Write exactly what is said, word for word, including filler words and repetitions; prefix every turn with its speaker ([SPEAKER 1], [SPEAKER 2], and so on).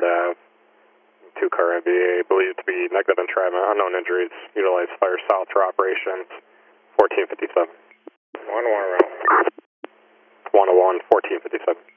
[SPEAKER 1] Ave. Two-car M B A, believed to be negative entrapment, unknown injuries, utilized fire south for operations, fourteen fifty-seven.
[SPEAKER 2] one one,
[SPEAKER 1] one oh one, fourteen fifty-seven.